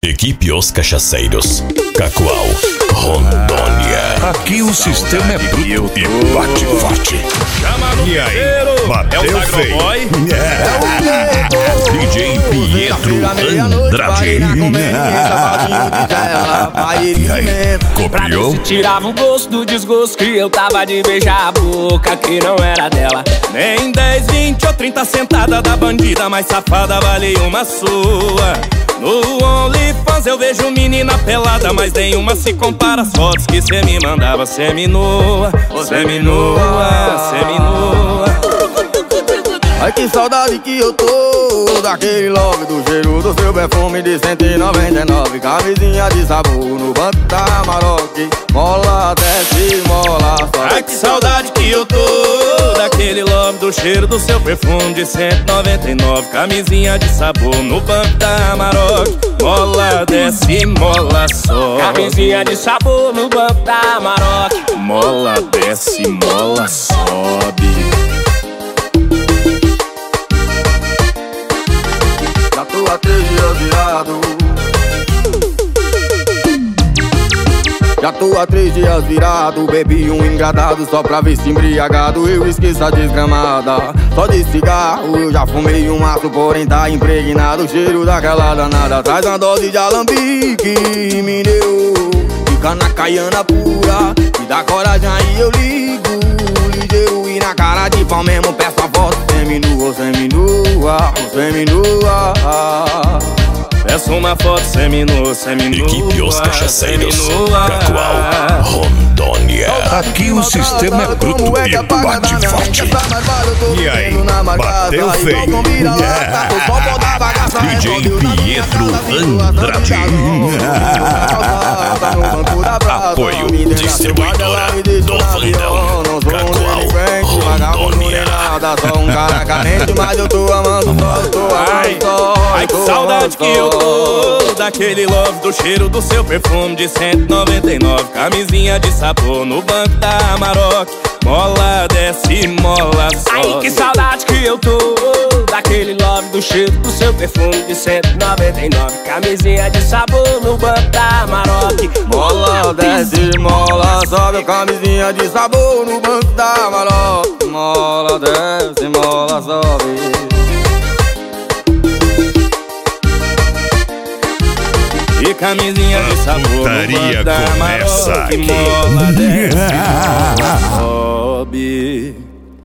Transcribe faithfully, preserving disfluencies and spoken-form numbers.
Equipe Os Cachaceiros, Cacoal, Rondônia. Aqui o sistema é bruto e bate forte. E aí, bateu é o feio. É. D J Pietro Andrade. E aí, copiou? Se tirava o gosto do desgosto que eu tava de beijar a boca que não era dela. Nem dez, vinte ou trinta sentada da bandida mais safada vale uma sua. No OnlyFans eu vejo menina pelada, mas nenhuma se compara às fotos que cê me mandava. Semi-nua, semi-nua, semi-nua. Ai, que saudade que eu tô daquele love, do cheiro do seu perfume de cento e noventa e nove. Camisinha de sabor no banco da Amarok. Mola, desce, mola, sobe. Ai, que saudade que eu tô daquele love, do cheiro do seu perfume de cento e noventa e nove. Camisinha de sabor no banco da Amarok. Mola, desce, mola, sobe. Camisinha de sabor no banco da Amarok. Mola, desce, mola, sobe. Já tô há três dias virado. Já tô há três dias virado. Bebi um engradado só pra ver se embriagado eu esqueço a desgramada. Só de cigarro eu já fumei um maço, porém tá impregnado o cheiro daquela danada. Traz uma dose de alambique, me deu. Fica na caiana pura, me dá coragem aí eu ligo. Ligeiro e na cara de pau mesmo peço a foto. Seminua, seminua, seminua. Peço uma foto seminua, seminua. Equipe Os Cachaceiros, Cacoal, Rondônia. Aqui o sistema é bruto e bate forte. E aí, bateu feio. D J Pietro Andrade. Apoio distribuidora do Vandão, Cacoal, Rondônia. Sou um cara carente, mas eu tô amando só, eu tô Ai, ai, que saudade que eu tô daquele love, do cheiro do seu perfume de cento e noventa e nove. Camisinha de sabor no banco da Amarok. Mola, desce, mola, sobe. Ai, que saudade que eu tô daquele love, do cheiro do seu perfume de cento e noventa e nove. Camisinha de sabor no banco da Amarok. Mola, desce, mola, sobe. Camisinha de sabor no banco da Amarok. Mola, desce, mola, sobe. E camisinha de sabor no Putaria banco da começa Amarok. aqui. Mola, desce, mola, sobe.